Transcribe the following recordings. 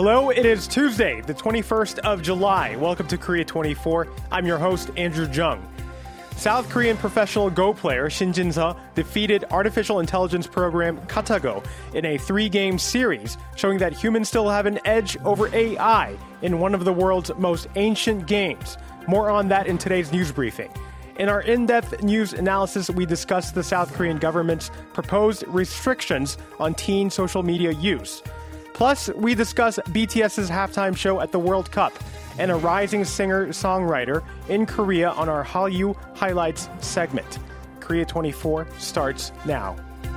Hello, it is Tuesday, the 21st of July. Welcome to Korea 24. I'm your host, Andrew Jung. South Korean professional Go player Shin Jin-seo defeated artificial intelligence program Katago in a 3-game series, showing that humans still have an edge over AI in one of the world's most ancient games. More on that in today's news briefing. In our in-depth news analysis, we discuss the South Korean government's proposed restrictions on teen social media use. Plus, we discuss BTS's halftime show at the World Cup and a rising singer-songwriter in Korea on our Hallyu Highlights segment. Korea 24 starts now.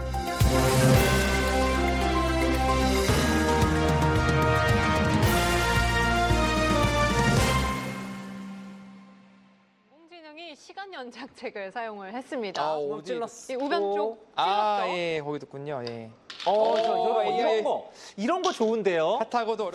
홍진영이 시간 연장책을 사용을 했습니다. 어디? 우변 쪽 찔렀죠? 예, 거기 있군요. 예. 이런 거 좋은데요. 핫하고도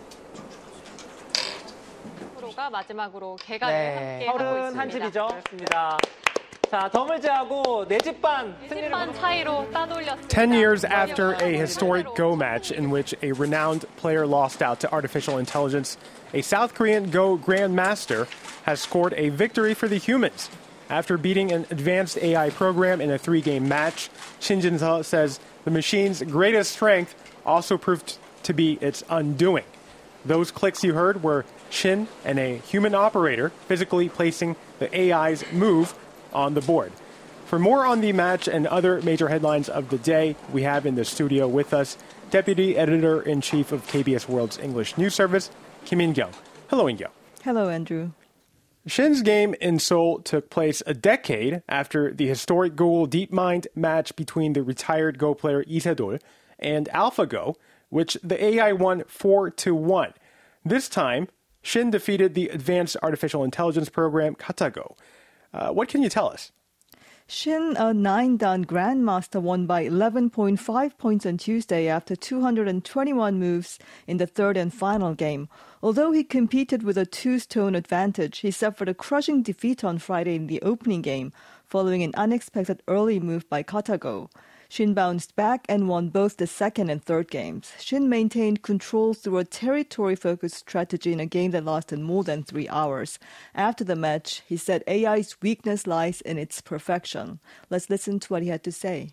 프로가 마지막으로 개간을 네. 함께 하고 서른 있습니다. 한 집이죠. 그렇습니다. 자, 덤을제하고 네 집반 승리를 10반 차이로 따돌렸습니다. 10 years after a historic Go match in which a renowned player lost out to artificial intelligence, a South Korean Go Grandmaster has scored a victory for the humans. After beating an advanced AI program in a 3-game match, Shin Jin-seo says the machine's greatest strength also proved to be its undoing. Those clicks you heard were Shin and a human operator physically placing the AI's move on the board. For more on the match and other major headlines of the day, we have in the studio with us Deputy Editor-in-Chief of KBS World's English News Service, Kim In-kyung. Hello, In-kyung. Hello, Andrew. Shin's game in Seoul took place a decade after the historic Google DeepMind match between the retired Go player Lee Se-dol and AlphaGo, which the AI won 4-1. This time, Shin defeated the advanced artificial intelligence program Katago. What can you tell us? Shin, a 9-dan grandmaster, won by 11.5 points on Tuesday after 221 moves in the third and final game. Although he competed with a 2-stone advantage, he suffered a crushing defeat on Friday in the opening game, following an unexpected early move by Katago. Shin bounced back and won both the second and third games. Shin maintained control through a territory-focused strategy in a game that lasted more than 3 hours. After the match, he said AI's weakness lies in its perfection. Let's listen to what he had to say.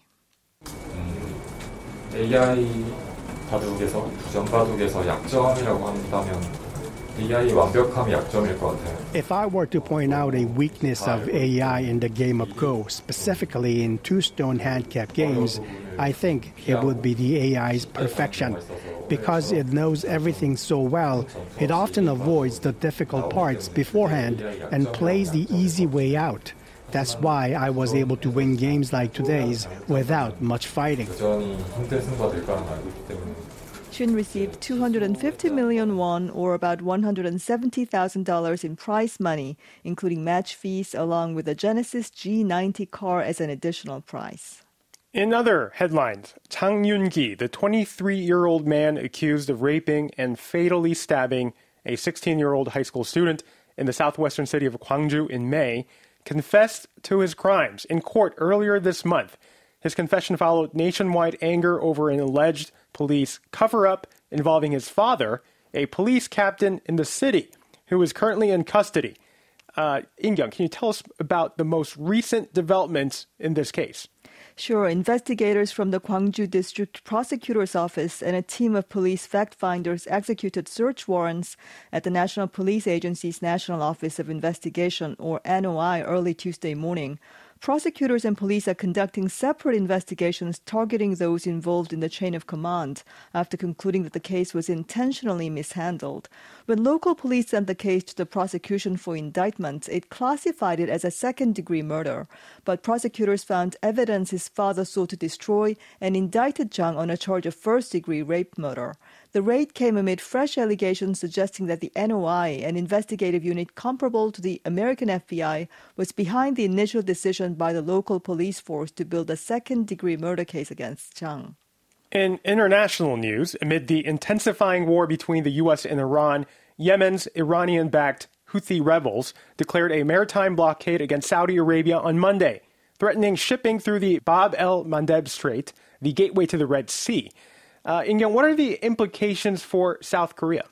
AI 바둑에서 부정바둑에서 약점이라고 한다면 AI 완벽함이 약점일 것 같아요. If I were to point out a weakness of AI in the game of Go, specifically in 2-stone handicap games, I think it would be the AI's perfection. Because it knows everything so well, it often avoids the difficult parts beforehand and plays the easy way out. That's why I was able to win games like today's without much fighting. 여전히 힘든 승부가 될 거라는 알고 있기 때문에 Shin received 250 million won, or about $170,000 in prize money, including match fees, along with a Genesis G90 car as an additional prize. In other headlines, Chang Yoon-gi, the 23-year-old man accused of raping and fatally stabbing a 16-year-old high school student in the southwestern city of Gwangju in May, confessed to his crimes in court earlier this month. His confession followed nationwide anger over an alleged police cover-up involving his father, a police captain in the city, who is currently in custody. In-kyung, can you tell us about the most recent developments in this case? Sure. Investigators from the Gwangju District Prosecutor's Office and a team of police fact-finders executed search warrants at the National Police Agency's National Office of Investigation, or NOI, early Tuesday morning. Prosecutors and police are conducting separate investigations targeting those involved in the chain of command after concluding that the case was intentionally mishandled. When local police sent the case to the prosecution for indictment, it classified it as a second-degree murder. But prosecutors found evidence his father sought to destroy and indicted Jang on a charge of first-degree rape murder. The raid came amid fresh allegations suggesting that the NOI, an investigative unit comparable to the American FBI, was behind the initial decision by the local police force to build a second-degree murder case against Jang. In international news, amid the intensifying war between the U.S. and Iran, Yemen's Iranian-backed Houthi rebels declared a maritime blockade against Saudi Arabia on Monday, threatening shipping through the Bab el-Mandeb Strait, the gateway to the Red Sea. In-kyung, what are the implications for South Korea?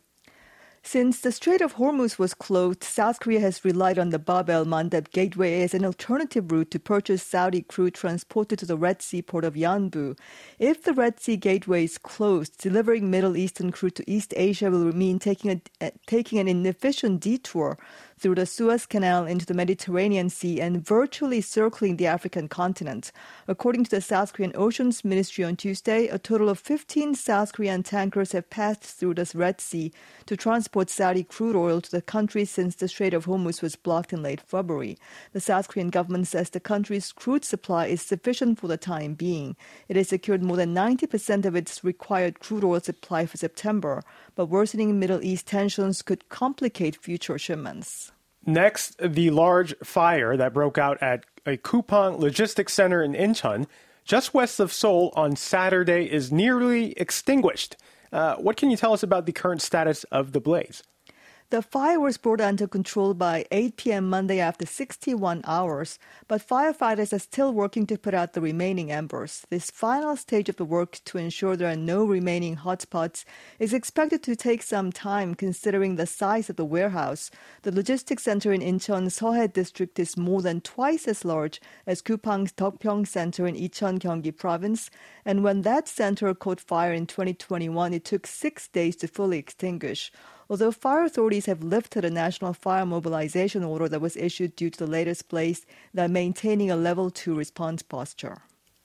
Since the Strait of Hormuz was closed, South Korea has relied on the Bab el-Mandeb Gateway as an alternative route to purchase Saudi crude transported to the Red Sea port of Yanbu. If the Red Sea Gateway is closed, delivering Middle Eastern crude to East Asia will mean taking an inefficient detour through the Suez Canal into the Mediterranean Sea and virtually circling the African continent. According to the South Korean Oceans Ministry on Tuesday, a total of 15 South Korean tankers have passed through the Red Sea to transport Saudi crude oil to the country since the Strait of Hormuz was blocked in late February. The South Korean government says the country's crude supply is sufficient for the time being. It has secured more than 90% of its required crude oil supply for September, but worsening Middle East tensions could complicate future shipments. Next, the large fire that broke out at a Coupang logistics center in Incheon, just west of Seoul, on Saturday is nearly extinguished. What can you tell us about the current status of the blaze? The fire was brought under control by 8 p.m. Monday after 61 hours, but firefighters are still working to put out the remaining embers. This final stage of the work to ensure there are no remaining hotspots is expected to take some time considering the size of the warehouse. The logistics center in Incheon's Seohae district is more than twice as large as Coupang's Deokpyeong Center in Icheon, Gyeonggi province, and when that center caught fire in 2021, it took 6 days to fully extinguish. Although fire authorities have lifted a national fire mobilization order that was issued due to the latest blaze, they're maintaining a level 2 response posture.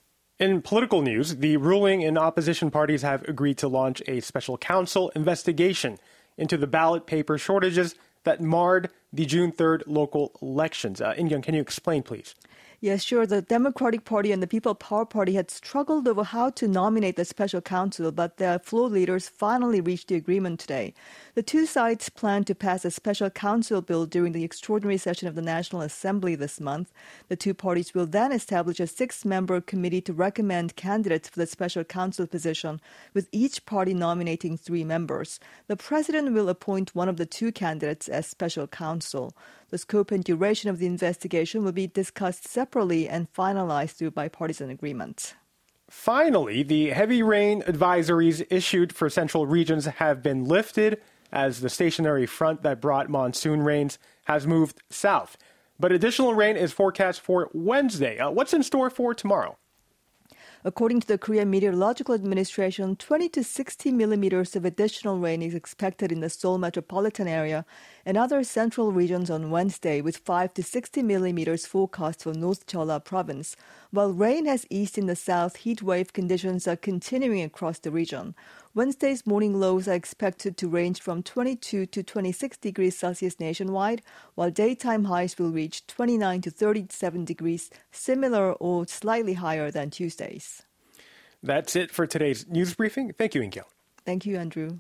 In political news, the ruling and opposition parties have agreed to launch a special counsel investigation into the ballot paper shortages that marred the June 3rd local elections. In-kyung, can you explain, please? Yes, sure. The Democratic Party and the People Power Party had struggled over how to nominate the special counsel, but their floor leaders finally reached the agreement today. The two sides plan to pass a special counsel bill during the extraordinary session of the National Assembly this month. The two parties will then establish a 6-member committee to recommend candidates for the special counsel position, with each party nominating 3 members. The president will appoint one of the 2 candidates as special counsel. The scope and duration of the investigation will be discussed separately and finalized through bipartisan agreement. Finally, the heavy rain advisories issued for central regions have been lifted as the stationary front that brought monsoon rains has moved south. But additional rain is forecast for Wednesday. What's in store for tomorrow? According to the Korea Meteorological Administration, 20 to 60 millimeters of additional rain is expected in the Seoul metropolitan area and other central regions on Wednesday, with 5 to 60 millimeters forecast for North Jeolla province. While rain has eased in the south, heat wave conditions are continuing across the region. Wednesday's morning lows are expected to range from 22 to 26 degrees Celsius nationwide, while daytime highs will reach 29 to 37 degrees, similar or slightly higher than Tuesday's. That's it for today's news briefing. Thank you, In-kyung. Thank you, Andrew.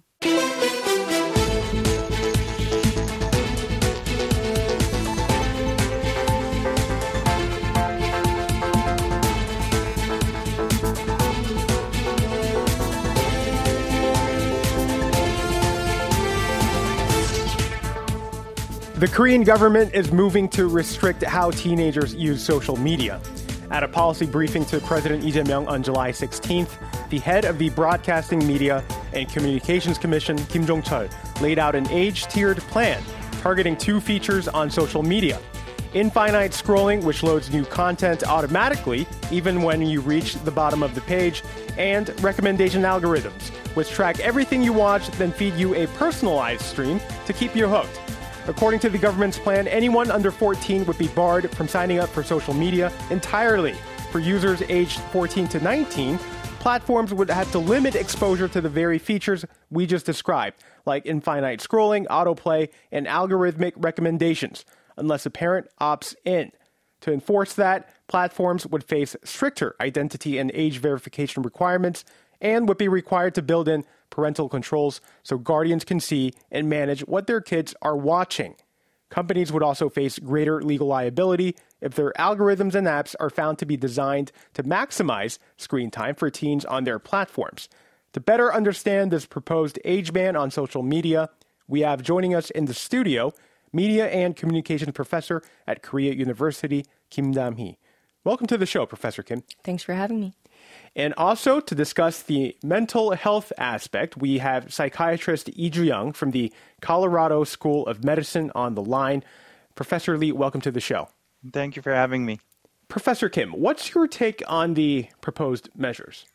The Korean government is moving to restrict how teenagers use social media. At a policy briefing to President Lee Jae-myung on July 16th, the head of the Broadcasting Media and Communications Commission, Kim Jong-chol, laid out an age-tiered plan targeting 2 features on social media: infinite scrolling, which loads new content automatically even when you reach the bottom of the page, and recommendation algorithms, which track everything you watch, then feed you a personalized stream to keep you hooked. According to the government's plan, anyone under 14 would be barred from signing up for social media entirely. For users aged 14 to 19, platforms would have to limit exposure to the very features we just described, like infinite scrolling, autoplay, and algorithmic recommendations, unless a parent opts in. To enforce that, platforms would face stricter identity and age verification requirements and would be required to build in parental controls so guardians can see and manage what their kids are watching. Companies would also face greater legal liability if their algorithms and apps are found to be designed to maximize screen time for teens on their platforms. To better understand this proposed age ban on social media, we have joining us in the studio Media and Communications Professor at Korea University, Kim Dam-hee. Welcome to the show, Professor Kim. Thanks for having me. And also to discuss the mental health aspect, we have psychiatrist Lee Ju-young from the Colorado School of Medicine on the line. Professor Lee, welcome to the show. Thank you for having me. Professor Kim, what's your take on the proposed measures?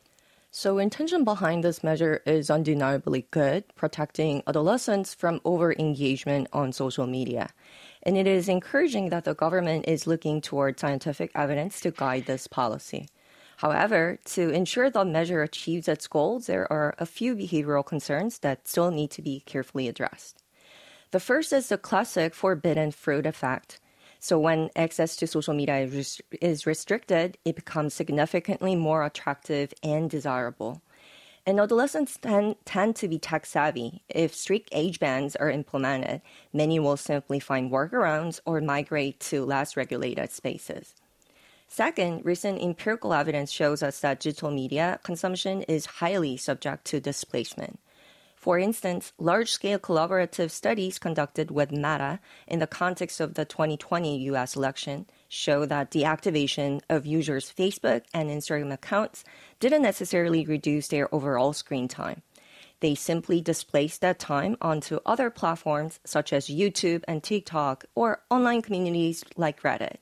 So intention behind this measure is undeniably good, protecting adolescents from over-engagement on social media. And it is encouraging that the government is looking toward scientific evidence to guide this policy. However, to ensure the measure achieves its goals, there are a few behavioral concerns that still need to be carefully addressed. The first is the classic forbidden fruit effect. So when access to social media is restricted, it becomes significantly more attractive and desirable. And adolescents tend to be tech savvy. If strict age bans are implemented, many will simply find workarounds or migrate to less regulated spaces. Second, recent empirical evidence shows us that digital media consumption is highly subject to displacement. For instance, large-scale collaborative studies conducted with Meta in the context of the 2020 U.S. election show that deactivation of users' Facebook and Instagram accounts didn't necessarily reduce their overall screen time. They simply displaced that time onto other platforms such as YouTube and TikTok or online communities like Reddit.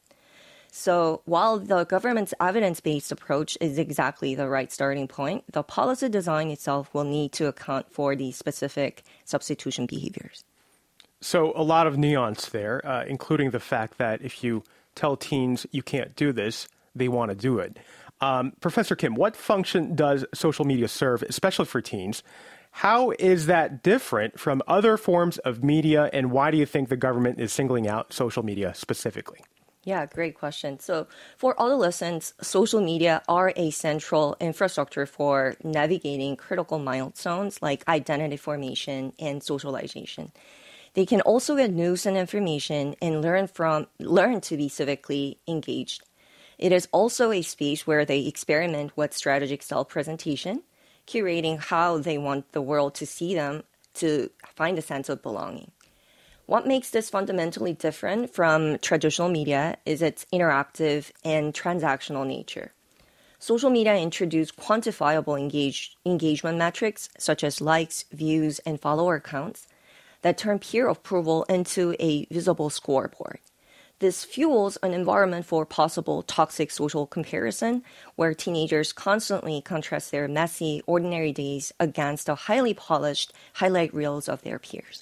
So while the government's evidence-based approach is exactly the right starting point, the policy design itself will need to account for the specific substitution behaviors. So a lot of nuance there, including the fact that if you tell teens you can't do this, they want to do it. Professor Kim, what function does social media serve, especially for teens? How is that different from other forms of media, and why do you think the government is singling out social media specifically? Yeah, great question. So for adolescents, social media are a central infrastructure for navigating critical milestones like identity formation and socialization. They can also get news and information and learn to be civically engaged. It is also a space where they experiment with strategic self-presentation, curating how they want the world to see them to find a sense of belonging. What makes this fundamentally different from traditional media is its interactive and transactional nature. Social media introduce quantifiable engagement metrics such as likes, views, and follower counts that turn peer approval into a visible scoreboard. This fuels an environment for possible toxic social comparison, where teenagers constantly contrast their messy, ordinary days against the highly polished highlight reels of their peers.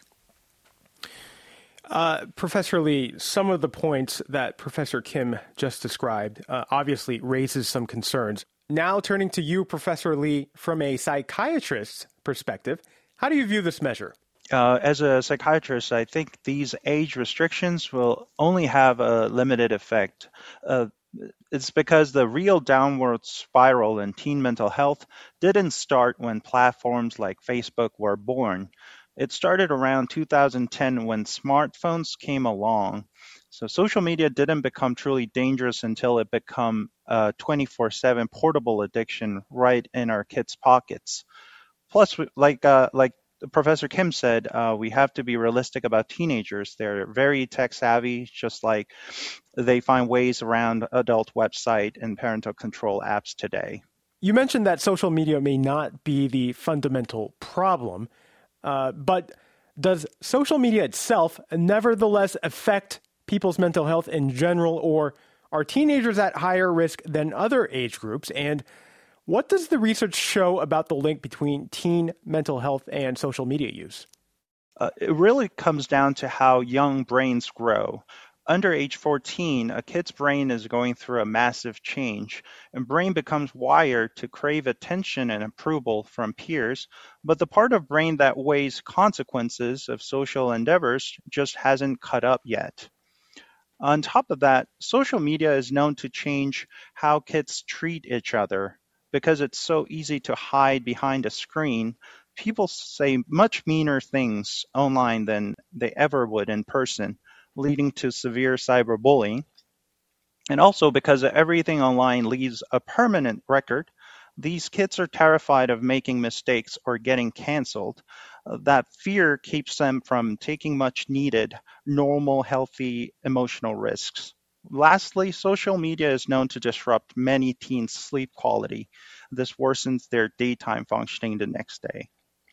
Professor Lee, some of the points that Professor Kim just described obviously raises some concerns. Now turning to you, Professor Lee, from a psychiatrist's perspective, how do you view this measure? As a psychiatrist, I think these age restrictions will only have a limited effect. It's because the real downward spiral in teen mental health didn't start when platforms like Facebook were born. It started around 2010 when smartphones came along. So social media didn't become truly dangerous until it became a 24/7 portable addiction right in our kids' pockets. Plus, like Professor Kim said, we have to be realistic about teenagers. They're very tech savvy, just like they find ways around adult website and parental control apps today. You mentioned that social media may not be the fundamental problem. But does social media itself nevertheless affect people's mental health in general, or are teenagers at higher risk than other age groups? And what does the research show about the link between teen mental health and social media use? It really comes down to how young brains grow. Under age 14, a kid's brain is going through a massive change, and brain becomes wired to crave attention and approval from peers, but the part of brain that weighs consequences of social endeavors just hasn't caught up yet. On top of that, social media is known to change how kids treat each other. Because it's so easy to hide behind a screen, people say much meaner things online than they ever would in person, leading to severe cyberbullying. And also because everything online leaves a permanent record, these kids are terrified of making mistakes or getting canceled. That fear keeps them from taking much needed, normal, healthy emotional risks. Lastly, social media is known to disrupt many teens' sleep quality. This worsens their daytime functioning the next day.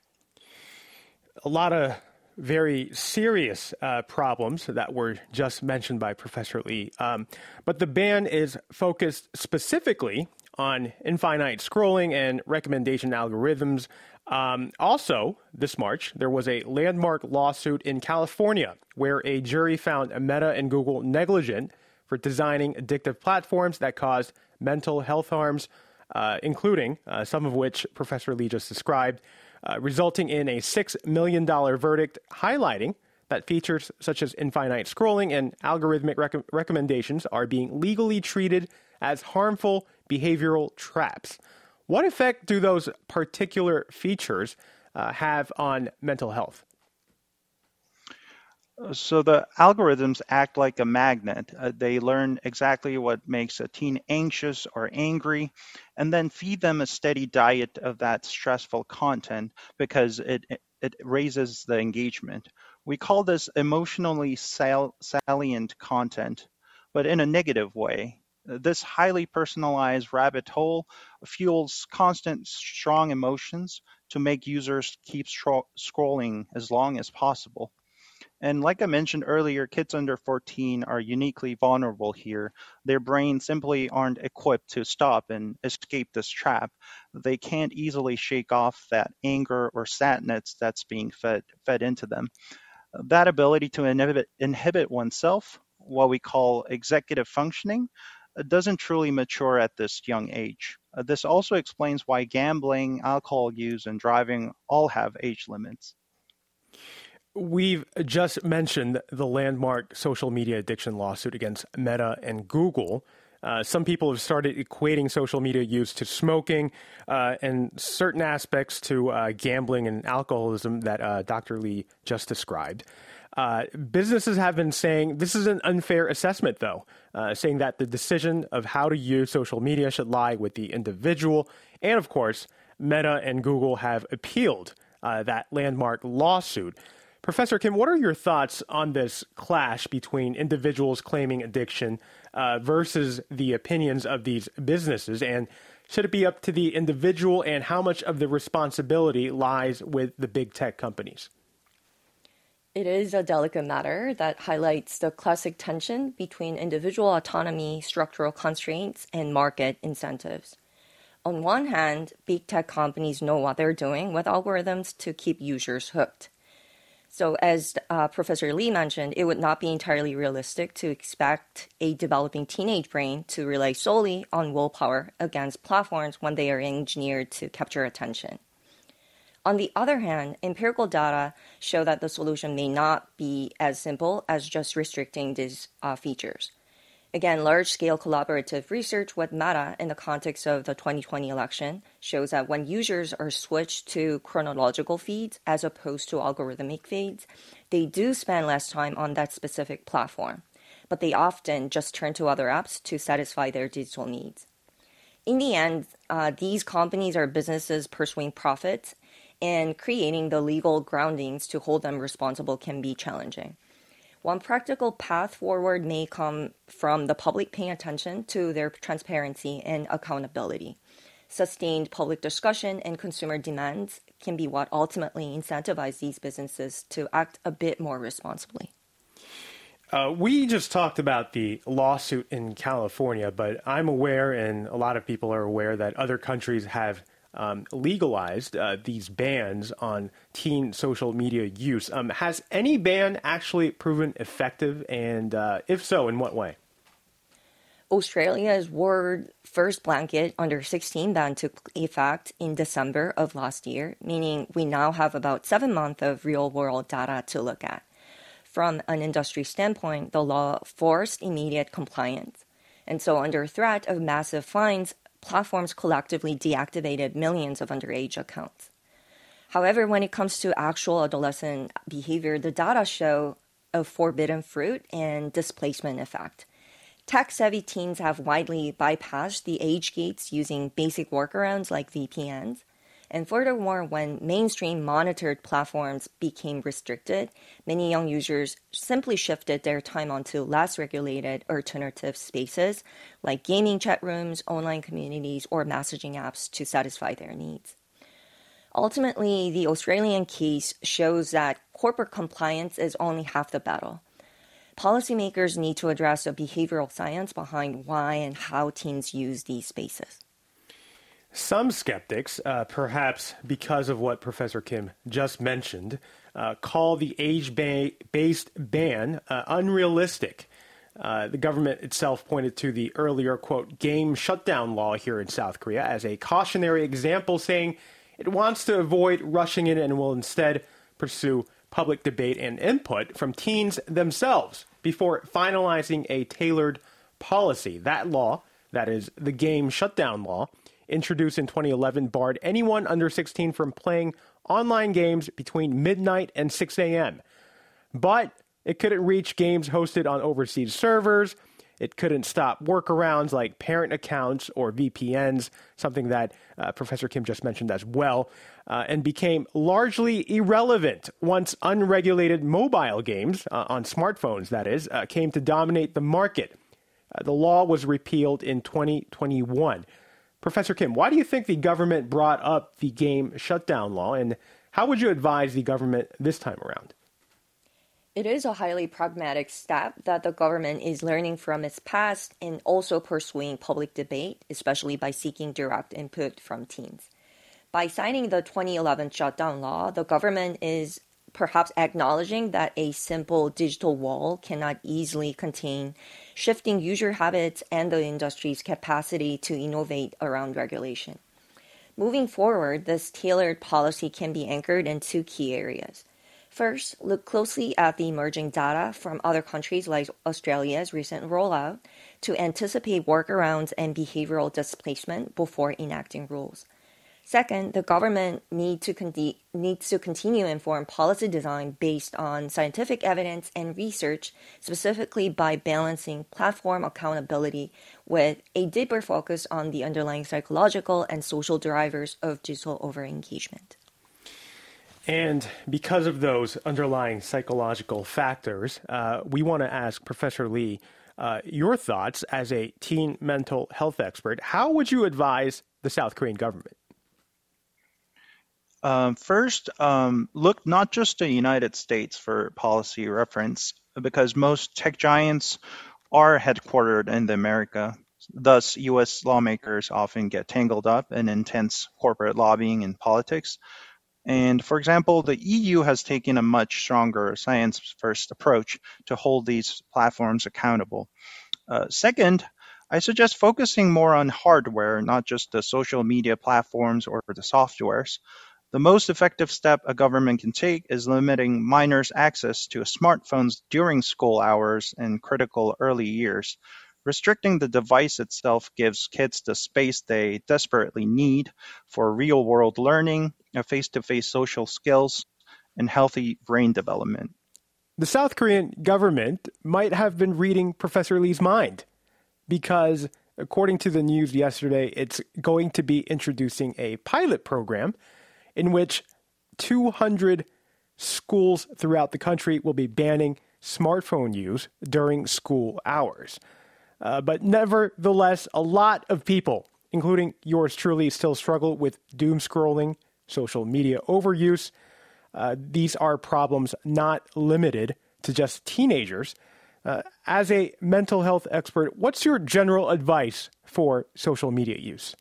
A lot of very serious problems that were just mentioned by Professor Lee. But the ban is focused specifically on infinite scrolling and recommendation algorithms. Also, this March, there was a landmark lawsuit in California where a jury found Meta and Google negligent for designing addictive platforms that caused mental health harms, including some of which Professor Lee just described, resulting in a $6 million verdict highlighting that features such as infinite scrolling and algorithmic recommendations are being legally treated as harmful behavioral traps. What effect do those particular features have on mental health? So the algorithms act like a magnet. They learn exactly what makes a teen anxious or angry, and then feed them a steady diet of that stressful content because it raises the engagement. We call this emotionally salient content, but in a negative way. This highly personalized rabbit hole fuels constant strong emotions to make users keep scrolling as long as possible. And like I mentioned earlier, kids under 14 are uniquely vulnerable here. Their brains simply aren't equipped to stop and escape this trap. They can't easily shake off that anger or sadness that's being fed into them. That ability to inhibit oneself, what we call executive functioning, doesn't truly mature at this young age. This also explains why gambling, alcohol use, and driving all have age limits. We've just mentioned the landmark social media addiction lawsuit against Meta and Google. Some people have started equating social media use to smoking and certain aspects to gambling and alcoholism that Dr. Lee just described. Businesses have been saying this is an unfair assessment, though, saying that the decision of how to use social media should lie with the individual. And, of course, Meta and Google have appealed that landmark lawsuit. Professor Kim, what are your thoughts on this clash between individuals claiming addiction versus the opinions of these businesses? And should it be up to the individual, and how much of the responsibility lies with the big tech companies? It is a delicate matter that highlights the classic tension between individual autonomy, structural constraints, and market incentives. On one hand, big tech companies know what they're doing with algorithms to keep users hooked. So as Professor Lee mentioned, it would not be entirely realistic to expect a developing teenage brain to rely solely on willpower against platforms when they are engineered to capture attention. On the other hand, empirical data show that the solution may not be as simple as just restricting these features. Again, large-scale collaborative research with Meta in the context of the 2020 election shows that when users are switched to chronological feeds as opposed to algorithmic feeds, they do spend less time on that specific platform, but they often just turn to other apps to satisfy their digital needs. In the end, these companies are businesses pursuing profits, and creating the legal groundings to hold them responsible can be challenging. One practical path forward may come from the public paying attention to their transparency and accountability. Sustained public discussion and consumer demands can be what ultimately incentivize these businesses to act a bit more responsibly. We just talked about the lawsuit in California, but I'm aware, and a lot of people are aware, that other countries have legalized these bans on teen social media use. Has any ban actually proven effective? And if so, in what way? Australia's world first blanket under 16 ban took effect in December of last year, meaning we now have about 7 months of real-world data to look at. From an industry standpoint, the law forced immediate compliance. And so under threat of massive fines, platforms collectively deactivated millions of underage accounts. However, when it comes to actual adolescent behavior, the data show a forbidden fruit and displacement effect. Tech-savvy teens have widely bypassed the age gates using basic workarounds like VPNs, And furthermore, when mainstream monitored platforms became restricted, many young users simply shifted their time onto less regulated alternative spaces like gaming chat rooms, online communities, or messaging apps to satisfy their needs. Ultimately, the Australian case shows that corporate compliance is only half the battle. Policymakers need to address the behavioral science behind why and how teens use these spaces. Some skeptics, perhaps because of what Professor Kim just mentioned, call the age-based ban unrealistic. The government itself pointed to the earlier, quote, game shutdown law here in South Korea as a cautionary example, saying it wants to avoid rushing in and will instead pursue public debate and input from teens themselves before finalizing a tailored policy. That law, that is the game shutdown law, introduced in 2011, barred anyone under 16 from playing online games between midnight and 6 a.m. But it couldn't reach games hosted on overseas servers. It couldn't stop workarounds like parent accounts or VPNs, something that Professor Kim just mentioned as well, and became largely irrelevant once unregulated mobile games, on smartphones that is, came to dominate the market. The law was repealed in 2021. Professor Kim, why do you think the government brought up the game shutdown law, and how would you advise the government this time around? It is a highly pragmatic step that the government is learning from its past and also pursuing public debate, especially by seeking direct input from teens. By signing the 2011 shutdown law, the government is perhaps acknowledging that a simple digital wall cannot easily contain shifting user habits and the industry's capacity to innovate around regulation. Moving forward, this tailored policy can be anchored in two key areas. First, look closely at the emerging data from other countries like Australia's recent rollout to anticipate workarounds and behavioral displacement before enacting rules. Second, the government needs to continue informed policy design based on scientific evidence and research, specifically by balancing platform accountability with a deeper focus on the underlying psychological and social drivers of digital overengagement. And because of those underlying psychological factors, we want to ask Professor Lee your thoughts as a teen mental health expert. How would you advise the South Korean government? First, look not just to the United States for policy reference, because most tech giants are headquartered in America. Thus, U.S. lawmakers often get tangled up in intense corporate lobbying and politics. And for example, the EU has taken a much stronger science-first approach to hold these platforms accountable. Second, I suggest focusing more on hardware, not just the social media platforms or the softwares. The most effective step a government can take is limiting minors' access to smartphones during school hours and critical early years. Restricting the device itself gives kids the space they desperately need for real-world learning, face-to-face social skills, and healthy brain development. The South Korean government might have been reading Professor Lee's mind because, according to the news yesterday, it's going to be introducing a pilot program in which 200 schools throughout the country will be banning smartphone use during school hours. But nevertheless, a lot of people, including yours truly, still struggle with doom scrolling, social media overuse. These are problems not limited to just teenagers. As a mental health expert, what's your general advice for social media use?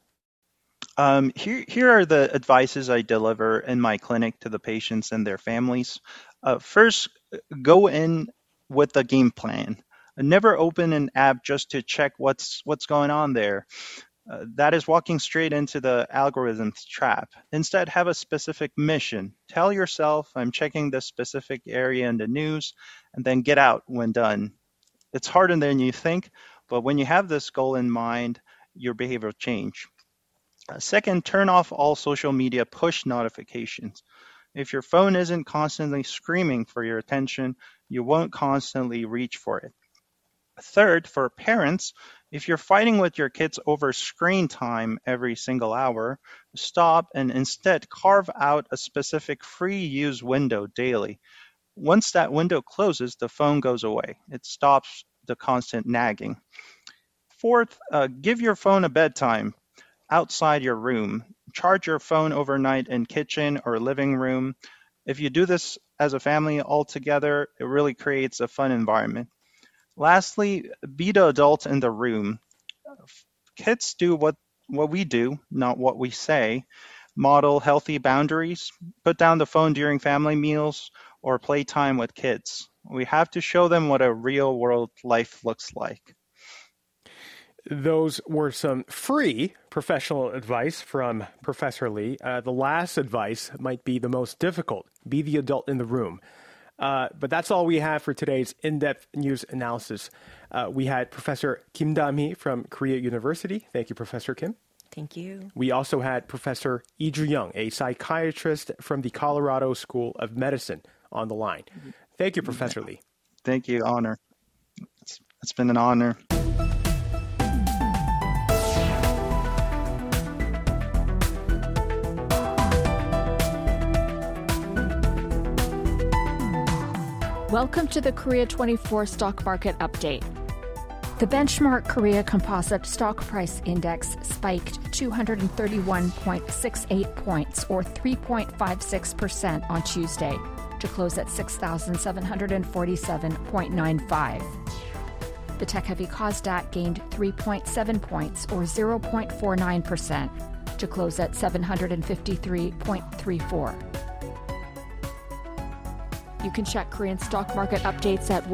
Here are the advices I deliver in my clinic to the patients and their families. First, go in with a game plan. Never open an app just to check what's going on there. That is walking straight into the algorithm's trap. Instead, have a specific mission. Tell yourself, I'm checking this specific area in the news, and then get out when done. It's harder than you think, but when you have this goal in mind, your behavior will change. Second, turn off all social media push notifications. If your phone isn't constantly screaming for your attention, you won't constantly reach for it. Third, for parents, if you're fighting with your kids over screen time every single hour, stop and instead carve out a specific free use window daily. Once that window closes, the phone goes away. It stops the constant nagging. Fourth, give your phone a bedtime outside your room. Charge your phone overnight in kitchen or living room. If you do this as a family all together, it really creates a fun environment. Lastly, be the adult in the room. Kids do what we do, not what we say. Model healthy boundaries. Put down the phone during family meals or playtime with kids. We have to show them what a real world life looks like. Those were some free professional advice from Professor Lee. The last advice might be the most difficult. Be the adult in the room. But that's all we have for today's in-depth news analysis. We had Professor Kim Da-mi from Korea University. Thank you, Professor Kim. Thank you. We also had Professor Lee Ju-young, a psychiatrist from the Colorado School of Medicine, on the line. Thank you, Professor Lee. Thank you. Honor. It's been an honor. Welcome to the Korea 24 Stock Market Update. The benchmark Korea Composite Stock Price Index spiked 231.68 points, or 3.56% on Tuesday, to close at 6,747.95. The tech-heavy KOSDAQ gained 3.7 points, or 0.49%, to close at 753.34. You can check Korean stock market updates at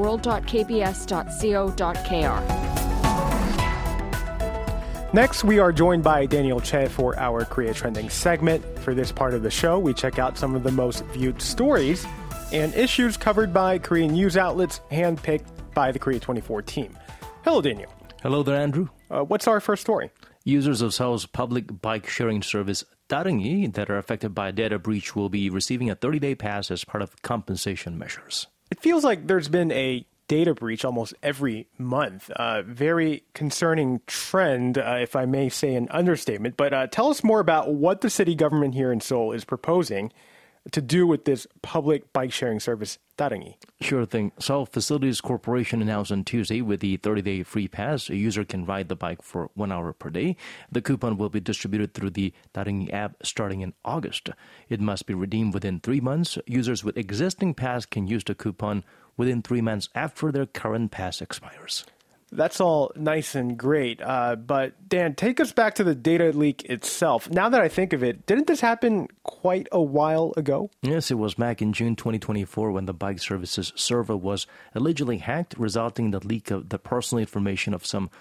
world.kbs.co.kr. Next, we are joined by Daniel Che for our Korea Trending segment. For this part of the show, we check out some of the most viewed stories and issues covered by Korean news outlets handpicked by the Korea 24 team. Hello, Daniel. Hello there, Andrew. What's our first story? Users of Seoul's public bike-sharing service Dareungi that are affected by a data breach will be receiving a 30-day pass as part of compensation measures. It feels like there's been a data breach almost every month. Very concerning trend, if I may say an understatement. But tell us more about what the city government here in Seoul is proposing to do with this public bike-sharing service, Dareungi. Sure thing. Seoul Facilities Corporation announced on Tuesday with the 30-day free pass, a user can ride the bike for 1 hour per day. The coupon will be distributed through the Dareungi app starting in August. It must be redeemed within 3 months. Users with existing pass can use the coupon within 3 months after their current pass expires. That's all nice and great. But Dan, take us back to the data leak itself. Now that I think of it, didn't this happen quite a while ago? Yes, it was back in June 2024 when the bike services server was allegedly hacked, resulting in the leak of the personal information of some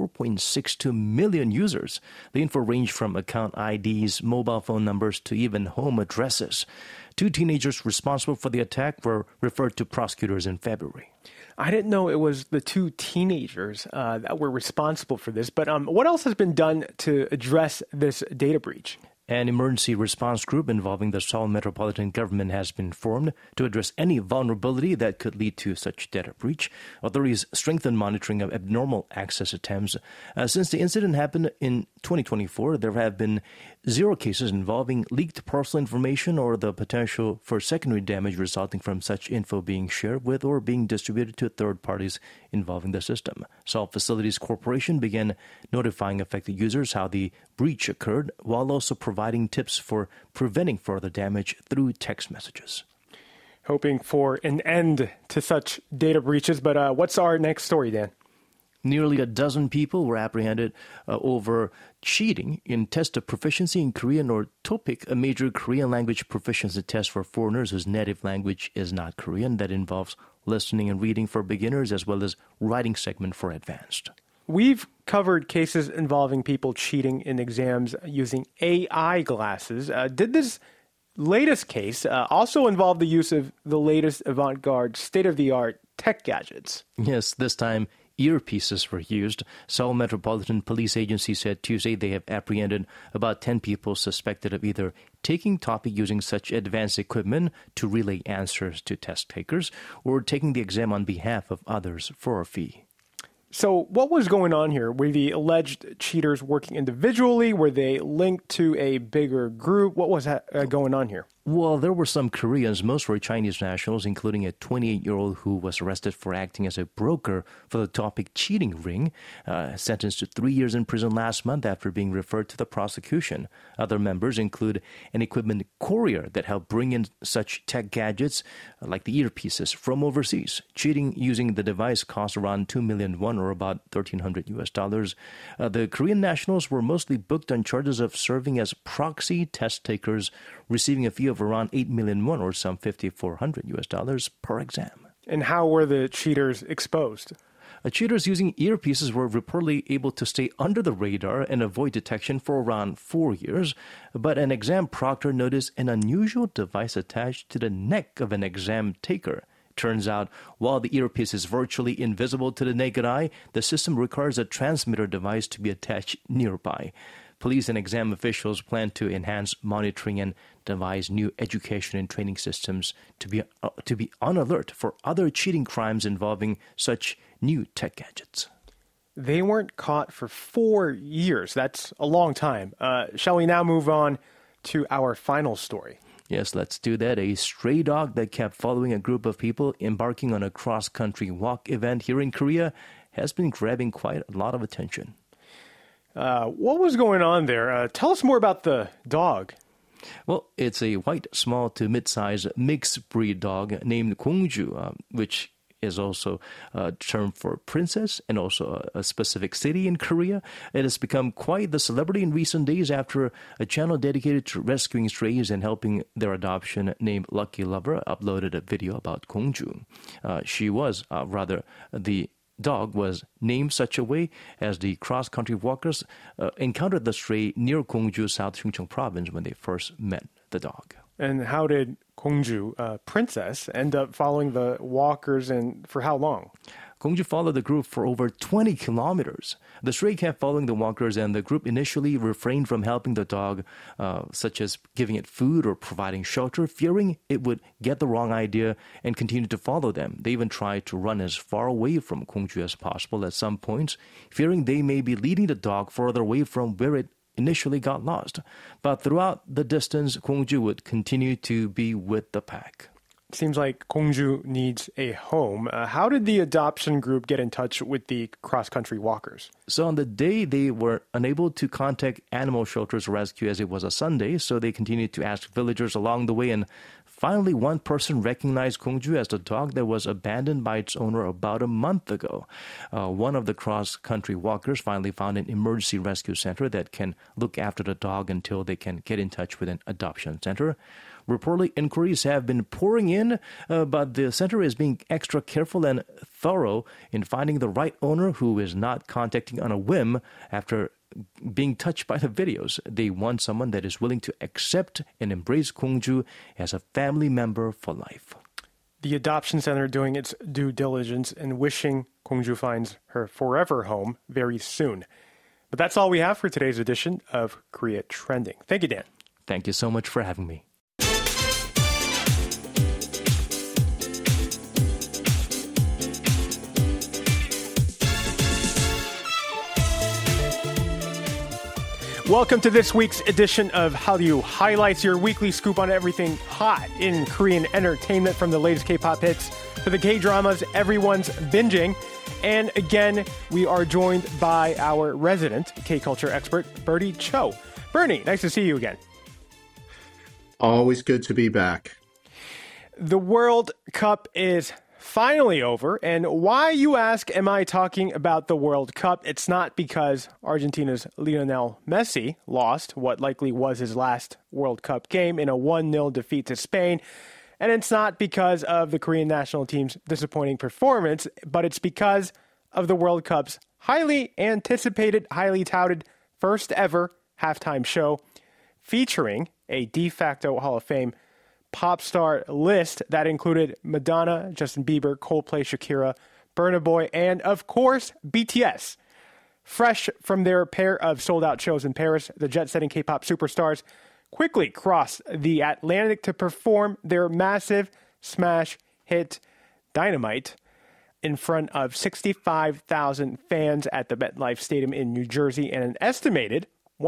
4.62 million users. The info ranged from account IDs, mobile phone numbers, to even home addresses. 2 teenagers responsible for the attack were referred to prosecutors in February. I didn't know it was the 2 teenagers that were responsible for this. But what else has been done to address this data breach? An emergency response group involving the Seoul Metropolitan Government has been formed to address any vulnerability that could lead to such data breach. Authorities strengthened monitoring of abnormal access attempts. Since the incident happened in 2024, there have been 0 cases involving leaked personal information or the potential for secondary damage resulting from such info being shared with or being distributed to third parties involving the system. Seoul Facilities Corporation began notifying affected users how the breach occurred, while also providing tips for preventing further damage through text messages. Hoping for an end to such data breaches, but what's our next story, Dan? Nearly a dozen people were apprehended over cheating in test of proficiency in Korean, or TOPIK, a major Korean language proficiency test for foreigners whose native language is not Korean, that involves listening and reading for beginners as well as writing segment for advanced. We've covered cases involving people cheating in exams using AI glasses. Did this latest case also involve the use of the latest avant-garde, state-of-the-art tech gadgets? Yes, this time earpieces were used. Seoul Metropolitan Police Agency said Tuesday they have apprehended about 10 people suspected of either taking TOPIK using such advanced equipment to relay answers to test takers or taking the exam on behalf of others for a fee. So what was going on here? Were the alleged cheaters working individually? Were they linked to a bigger group? What was going on here? Well, there were some Koreans, most were Chinese nationals, including a 28-year-old who was arrested for acting as a broker for the Topic cheating ring, sentenced to 3 years in prison last month after being referred to the prosecution. Other members include an equipment courier that helped bring in such tech gadgets like the earpieces from overseas. Cheating using the device cost around 2 million won, or about $1,300. The Korean nationals were mostly booked on charges of serving as proxy test takers, receiving a fee of around 8 million won, or some $5,400 per exam. And how were the cheaters exposed? Cheaters using earpieces were reportedly able to stay under the radar and avoid detection for around 4 years. But an exam proctor noticed an unusual device attached to the neck of an exam taker. Turns out, while the earpiece is virtually invisible to the naked eye, the system requires a transmitter device to be attached nearby. Police and exam officials plan to enhance monitoring and devise new education and training systems to be on alert for other cheating crimes involving such new tech gadgets. They weren't caught for 4 years. That's a long time. Shall we now move on to our final story? Yes, let's do that. A stray dog that kept following a group of people embarking on a cross-country walk event here in Korea has been grabbing quite a lot of attention. What was going on there? Tell us more about the dog. Well, it's a white, small to mid-sized mixed breed dog named Gongju, which is also a term for princess and also a specific city in Korea. It has become quite the celebrity in recent days after a channel dedicated to rescuing strays and helping their adoption named Lucky Lover uploaded a video about Gongju. The dog was named such a way as the cross-country walkers encountered the stray near Gongju, South Chungcheong province when they first met the dog. And how did Gongju, princess, end up following the walkers, and for how long? Gongju followed the group for over 20 kilometers. The stray kept following the walkers, and the group initially refrained from helping the dog, such as giving it food or providing shelter, fearing it would get the wrong idea and continue to follow them. They even tried to run as far away from Gongju as possible at some points, fearing they may be leading the dog further away from where it initially got lost. But throughout the distance, Gongju would continue to be with the pack. Seems like Gongju needs a home. How did the adoption group get in touch with the cross-country walkers? So on the day, they were unable to contact animal shelters rescue as it was a Sunday, so they continued to ask villagers along the way, and finally one person recognized Gongju as the dog that was abandoned by its owner about a month ago. One of the cross-country walkers finally found an emergency rescue center that can look after the dog until they can get in touch with an adoption center. Reportedly, inquiries have been pouring in, but the center is being extra careful and thorough in finding the right owner who is not contacting on a whim after being touched by the videos. They want someone that is willing to accept and embrace Gongju as a family member for life. The adoption center doing its due diligence and wishing Gongju finds her forever home very soon. But that's all we have for today's edition of Korea Trending. Thank you, Dan. Thank you so much for having me. Welcome to this week's edition of Hallyu Highlights, your weekly scoop on everything hot in Korean entertainment, from the latest K-pop hits to the K-dramas everyone's binging. And again, we are joined by our resident K-culture expert, Bernie Cho. Bernie, nice to see you again. Always good to be back. The World Cup is finally over. And why, you ask, am I talking about the World Cup? It's not because Argentina's Lionel Messi lost what likely was his last World Cup game in a 1-0 defeat to Spain. And it's not because of the Korean national team's disappointing performance, but it's because of the World Cup's highly anticipated, highly touted first ever halftime show featuring a de facto Hall of Fame pop star list that included Madonna, Justin Bieber, Coldplay, Shakira, Burna Boy, and of course, BTS. Fresh from their pair of sold-out shows in Paris, the jet-setting K-pop superstars quickly crossed the Atlantic to perform their massive smash hit Dynamite. in front of 65,000 fans at the MetLife Stadium in New Jersey and an estimated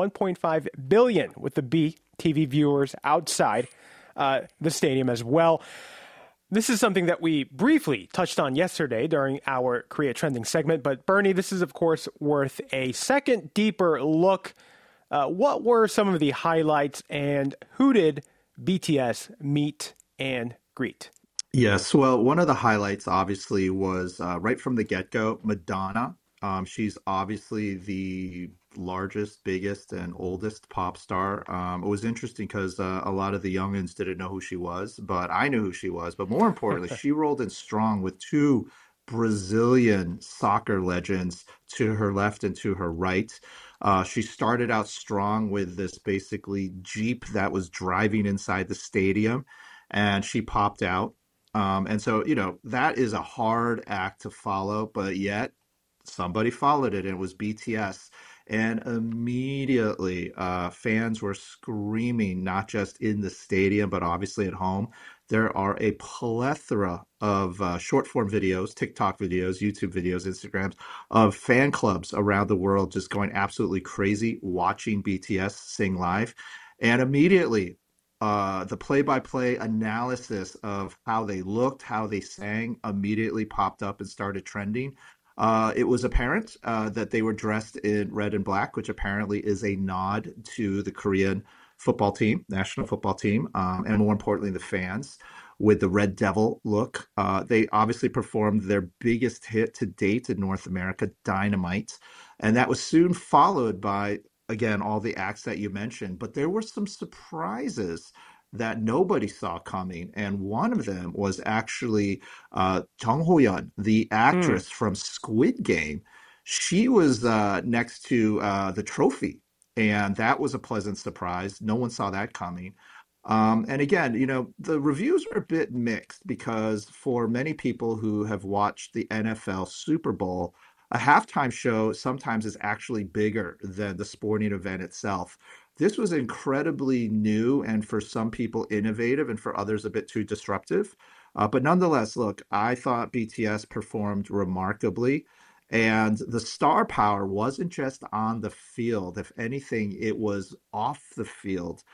1.5 billion with the B TV viewers outside the stadium as well. This is something that we briefly touched on yesterday during our Korea Trending segment. But Bernie, this is, of course, worth a second deeper look. What were some of the highlights and who did BTS meet and greet? Yes, well, one of the highlights obviously was right from the get-go, Madonna. She's obviously the largest, biggest, and oldest pop star. It was interesting because a lot of the youngins didn't know who she was, but I knew who she was. But more importantly, she rolled in strong with two Brazilian soccer legends to her left and to her right. She started out strong with this basically Jeep that was driving inside the stadium, and she popped out. And so, that is a hard act to follow, but yet somebody followed it, and it was BTS. And immediately, fans were screaming, not just in the stadium, but obviously at home. There are a plethora of short form videos, TikTok videos, YouTube videos, Instagrams of fan clubs around the world just going absolutely crazy watching BTS sing live. And immediately, the play-by-play analysis of how they looked, how they sang, immediately popped up and started trending. It was apparent that they were dressed in red and black, which apparently is a nod to the Korean football team, national football team, and more importantly, the fans with the Red Devil look. They obviously performed their biggest hit to date in North America, Dynamite, and that was soon followed by, again, all the acts that you mentioned. But there were some surprises that nobody saw coming. And one of them was actually Jung Ho-yeon, the actress from Squid Game. She was next to the trophy, and that was a pleasant surprise. No one saw that coming. And again, the reviews were a bit mixed because for many people who have watched the NFL Super Bowl, a halftime show sometimes is actually bigger than the sporting event itself. This was incredibly new and for some people innovative and for others a bit too disruptive. But nonetheless, look, I thought BTS performed remarkably. And the star power wasn't just on the field. If anything, it was off the field.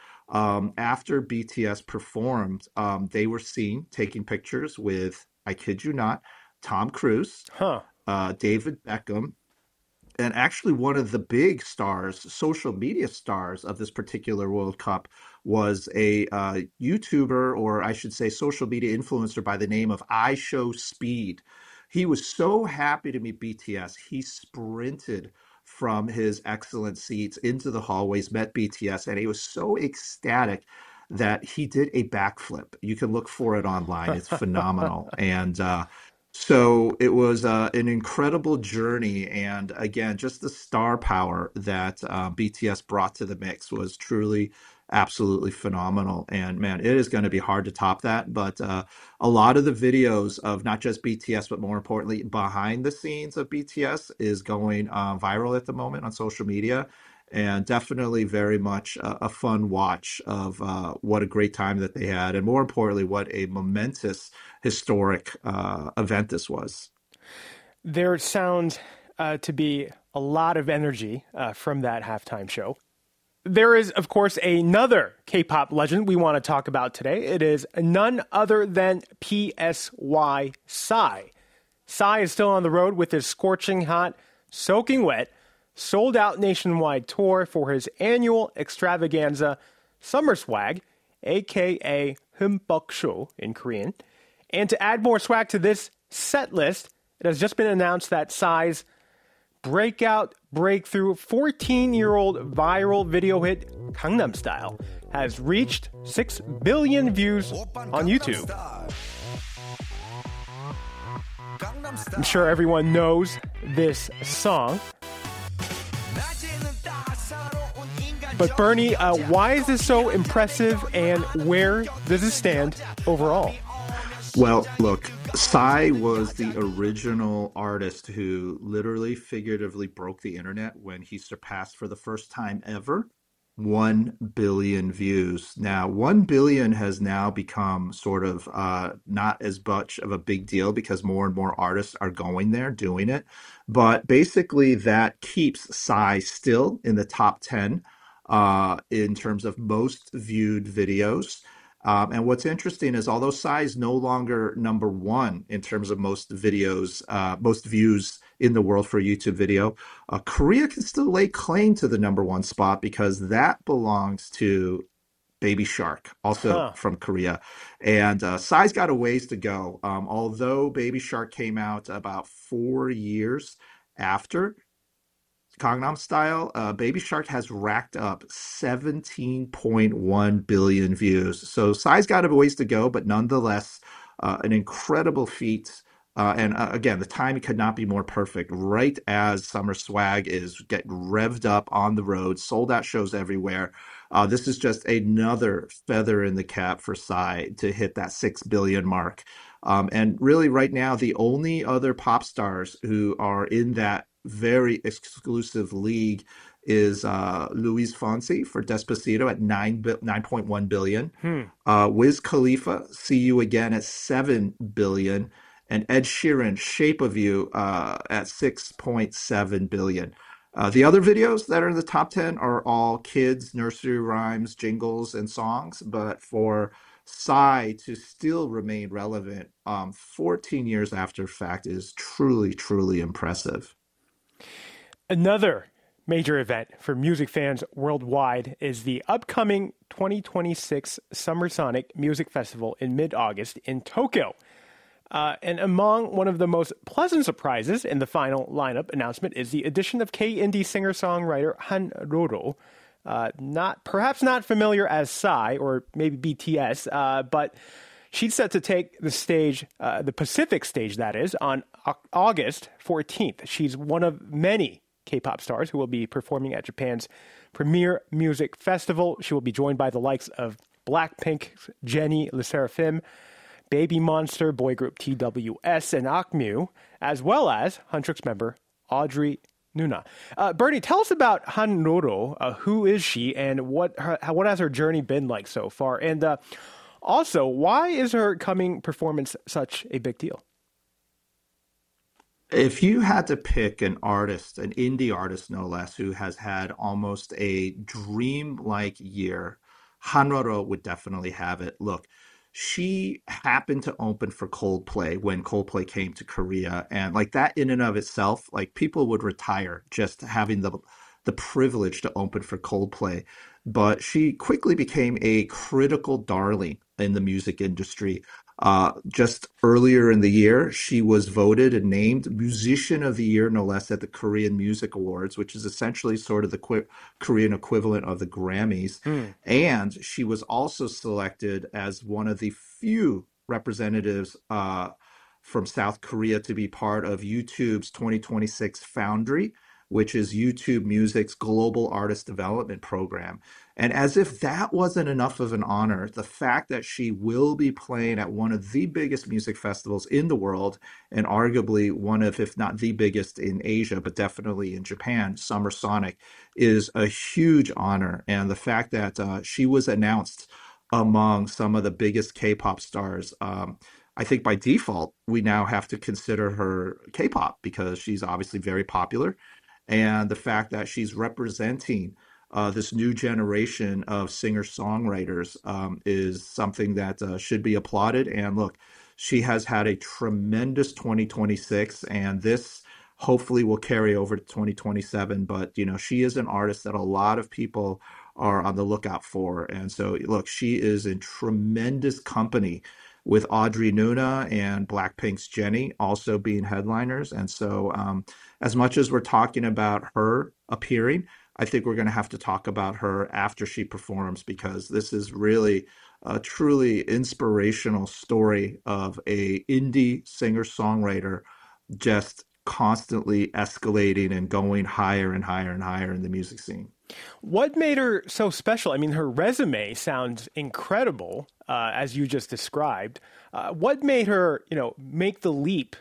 After BTS performed, they were seen taking pictures with, I kid you not, Tom Cruise, David Beckham, and actually one of the big stars, social media stars of this particular World Cup was a YouTuber, or I should say social media influencer by the name of iShowSpeed. He was so happy to meet BTS. He sprinted from his excellent seats into the hallways, met BTS, and he was so ecstatic that he did a backflip. You can look for it online. It's phenomenal. And so it was an incredible journey. And again, just the star power that BTS brought to the mix was truly absolutely phenomenal. And man, it is going to be hard to top that. But a lot of the videos of not just BTS, but more importantly, behind the scenes of BTS is going viral at the moment on social media. And definitely very much a fun watch of what a great time that they had. And more importantly, what a momentous, historic event this was. There sounds to be a lot of energy from that halftime show. There is, of course, another K-pop legend we want to talk about today. It is none other than PSY Psy. Psy is still on the road with his scorching hot, soaking wet, sold-out nationwide tour for his annual extravaganza Summer Swag, a.k.a. Humbuksho in Korean. And to add more swag to this set list, it has just been announced that Psy's breakthrough 14-year-old viral video hit Gangnam Style has reached 6 billion views on YouTube. I'm sure everyone knows this song. But Bernie, why is this so impressive and where does it stand overall? Well, look, Psy was the original artist who literally figuratively broke the internet when he surpassed for the first time ever 1 billion views. Now, 1 billion has now become sort of not as much of a big deal because more and more artists are going there, doing it. But basically, that keeps Psy still in the top 10 in terms of most viewed videos. And what's interesting is although Psy is no longer number one in terms of most videos, most views in the world for a YouTube video, Korea can still lay claim to the number one spot because that belongs to Baby Shark, also from Korea. And Psy's got a ways to go. Although Baby Shark came out about 4 years after Gangnam Style, Baby Shark has racked up 17.1 billion views. So Psy's got a ways to go, but nonetheless, an incredible feat. And again, the timing could not be more perfect. Right as Summer Swag is getting revved up on the road, sold out shows everywhere. This is just another feather in the cap for Psy to hit that 6 billion mark. And really, right now, the only other pop stars who are in that very exclusive league is Luis Fonsi for Despacito at 9.1 billion. Wiz Khalifa, See You Again at 7 billion. And Ed Sheeran, Shape of You at 6.7 billion. The other videos that are in the top 10 are all kids, nursery rhymes, jingles, and songs. But for Psy to still remain relevant 14 years after fact is truly, truly impressive. Another major event for music fans worldwide is the upcoming 2026 Summer Sonic Music Festival in mid-August in Tokyo. And among one of the most pleasant surprises in the final lineup announcement is the addition of K-indie singer-songwriter Han Roro. Perhaps not familiar as Psy or maybe BTS, but she's set to take the stage, the Pacific stage that is, on August 14th. She's one of many K-pop stars who will be performing at Japan's premier music festival. She will be joined by the likes of Blackpink's Jennie LE SSERAFIM, Baby Monster, boy group TWS, and Akmu, as well as Huntrix member Audrey Nuna. Bernie, tell us about Han Roro. Who is she, and what has her journey been like so far? And also, why is her coming performance such a big deal? If you had to pick an artist, an indie artist no less, who has had almost a dream-like year, Han Roro would definitely have it. Look, she happened to open for Coldplay when Coldplay came to Korea, and like that in and of itself, like people would retire just having the privilege to open for Coldplay. But she quickly became a critical darling in the music industry. Just earlier in the year, she was voted and named Musician of the Year, no less, at the Korean Music Awards, which is essentially sort of the Korean equivalent of the Grammys. And she was also selected as one of the few representatives from South Korea to be part of YouTube's 2026 Foundry, which is YouTube Music's global artist development program. And as if that wasn't enough of an honor, the fact that she will be playing at one of the biggest music festivals in the world, and arguably one of, if not the biggest in Asia, but definitely in Japan, Summer Sonic, is a huge honor. And the fact that she was announced among some of the biggest K-pop stars, I think by default, we now have to consider her K-pop because she's obviously very popular. And the fact that she's representing this new generation of singer-songwriters is something that should be applauded. And look, she has had a tremendous 2026, and this hopefully will carry over to 2027. But, you know, she is an artist that a lot of people are on the lookout for. And so, look, she is in tremendous company with Audrey Nuna and Blackpink's Jennie also being headliners. And so as much as we're talking about her appearing, I think we're going to have to talk about her after she performs, because this is really a truly inspirational story of a indie singer-songwriter just constantly escalating and going higher and higher and higher in the music scene. What made her so special? I mean, her resume sounds incredible, as you just described. What made her, make the leap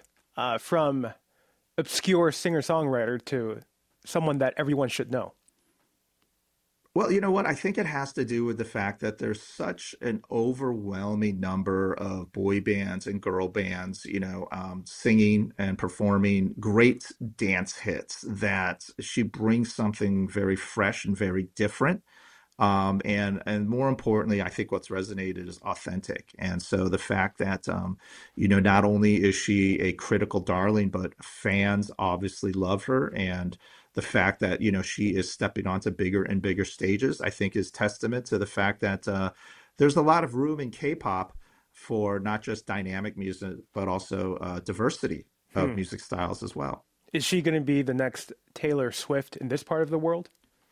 from obscure singer-songwriter to someone that everyone should know? Well, you know what? I think it has to do with the fact that there's such an overwhelming number of boy bands and girl bands, singing and performing great dance hits that she brings something very fresh and very different. And more importantly, I think what's resonated is authentic. And so the fact that, not only is she a critical darling, but fans obviously love her. And the fact that, she is stepping onto bigger and bigger stages, I think is testament to the fact that there's a lot of room in K-pop for not just dynamic music, but also diversity of music styles as well. Is she going to be the next Taylor Swift in this part of the world?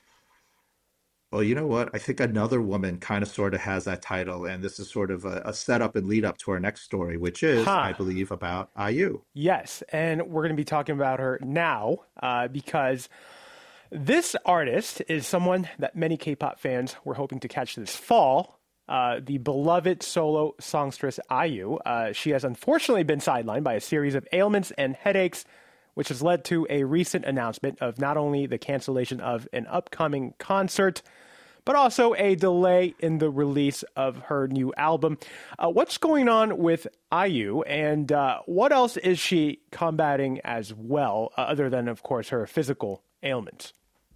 Well, you know what? I think another woman kind of sort of has that title, and this is sort of a setup and lead up to our next story, which is, I believe, about IU. Yes, and we're going to be talking about her now because this artist is someone that many K-pop fans were hoping to catch this fall. The beloved solo songstress IU. She has unfortunately been sidelined by a series of ailments and headaches, which has led to a recent announcement of not only the cancellation of an upcoming concert, but also a delay in the release of her new album. What's going on with IU, and what else is she combating as well, other than, of course, her physical ailments?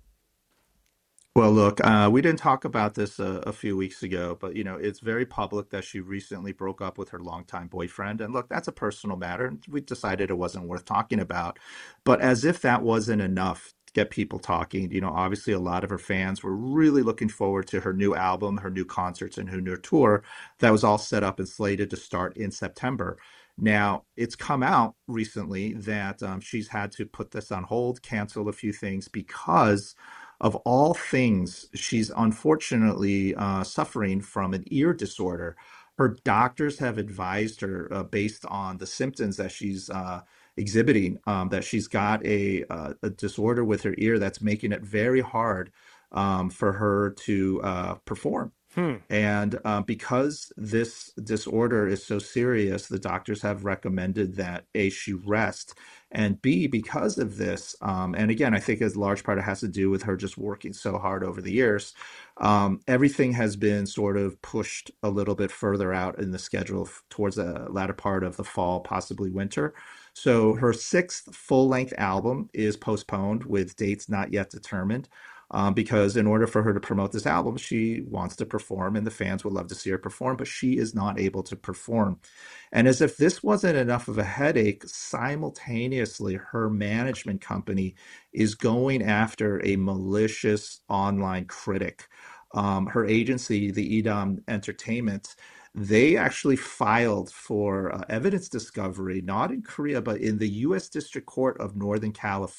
Well, look, we didn't talk about this a few weeks ago, but, it's very public that she recently broke up with her longtime boyfriend. And look, that's a personal matter. And we decided it wasn't worth talking about. But as if that wasn't enough to get people talking, obviously a lot of her fans were really looking forward to her new album, her new concerts, and her new tour that was all set up and slated to start in September. Now, it's come out recently that she's had to put this on hold, cancel a few things because of all things, she's unfortunately suffering from an ear disorder. Her doctors have advised her, based on the symptoms that she's exhibiting, that she's got a disorder with her ear that's making it very hard for her to perform. And because this disorder is so serious, the doctors have recommended that A, she rest, and B, because of this, and again, I think as large part it has to do with her just working so hard over the years, everything has been sort of pushed a little bit further out in the schedule towards the latter part of the fall, possibly winter. So her 6th full-length album is postponed with dates not yet determined. Because in order for her to promote this album, she wants to perform and the fans would love to see her perform, but she is not able to perform. And as if this wasn't enough of a headache, simultaneously, her management company is going after a malicious online critic. Her agency, the Edam Entertainment, they actually filed for evidence discovery, not in Korea, but in the U.S. District Court of Northern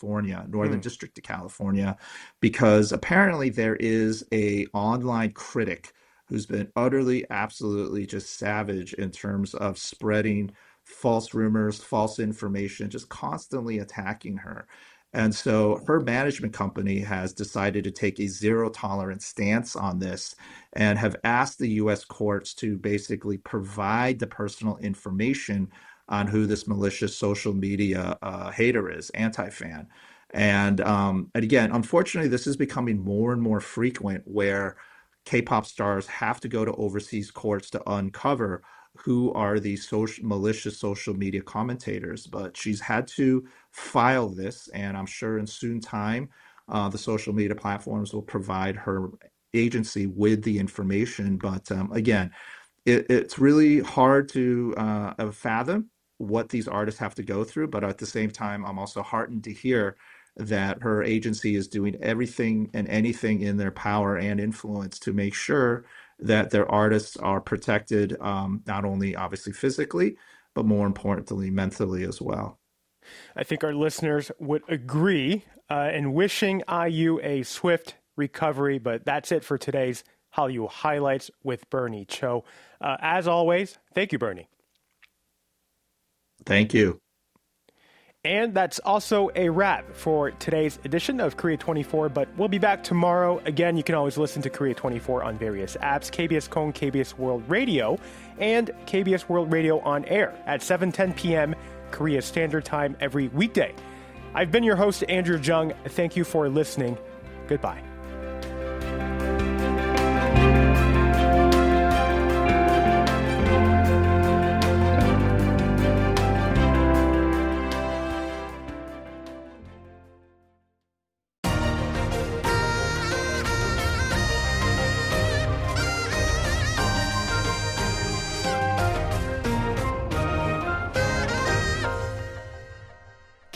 District of California, because apparently there is a online critic who's been utterly, absolutely just savage in terms of spreading false rumors, false information, just constantly attacking her. And so her management company has decided to take a zero tolerance stance on this and have asked the U.S. courts to basically provide the personal information on who this malicious social media hater is, anti-fan. And again, unfortunately, this is becoming more and more frequent where K-pop stars have to go to overseas courts to uncover who are these malicious social media commentators. But she's had to file this, and I'm sure in soon time, the social media platforms will provide her agency with the information. But again, it's really hard to fathom what these artists have to go through. But at the same time, I'm also heartened to hear that her agency is doing everything and anything in their power and influence to make sure that their artists are protected, not only obviously physically, but more importantly, mentally as well. I think our listeners would agree in wishing IU a swift recovery, but that's it for today's Hallyu Highlights with Bernie Cho. As always, thank you, Bernie. Thank you. And that's also a wrap for today's edition of Korea 24, but we'll be back tomorrow. Again, you can always listen to Korea 24 on various apps, KBS Kong, KBS World Radio, and KBS World Radio on air at 7:10 p.m. Korea Standard Time every weekday. I've been your host, Andrew Jung. Thank you for listening. Goodbye.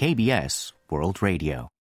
KBS World Radio.